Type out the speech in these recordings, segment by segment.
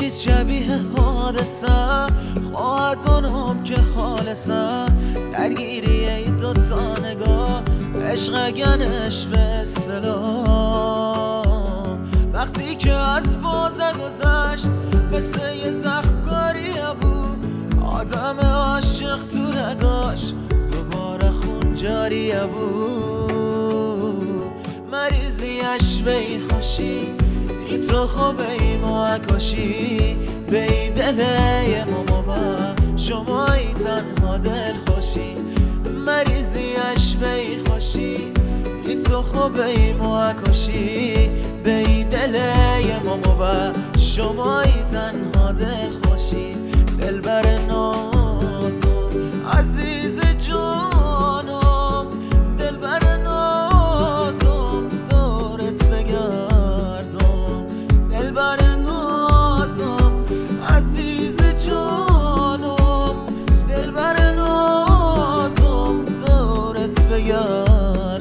نیست شبیه حادثه، خواهد اونم که خالصه، درگیری ای دوتا نگاه، عشق گنش به اصطلاح. وقتی که از بازه گذشت مثل یه زخمکاری بود، آدم عاشق تو رگاش دوباره خون جاری بود. مریضیش به ای خوشی، ای تو خوبه ای معکاشی، به ای دله ماما با شمایی تنها دل خوشی. مریضیش به ای خوشی، ای تو خوبه ای معکاشی، به ای دله ماما با شمایی تنها دل خوشی. دلبر نازم عزیز جانم، دلبر نازم دورت بگردم، دلبر نازم عزیز جانم، دلبر نازم دورت بگردم.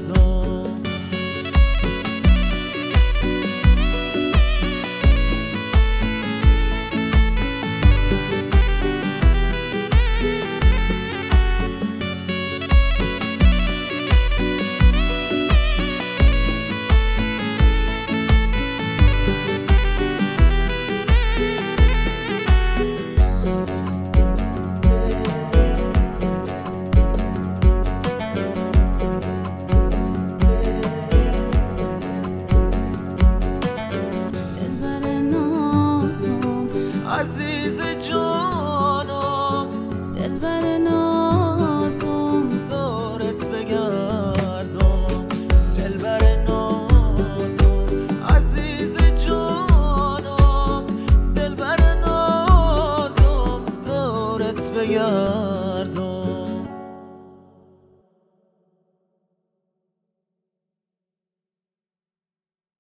عزیز جانم، دلبر نازم دورت بگردم، دلبر نازم عزیز جانم، دلبر نازم دورت بگردم.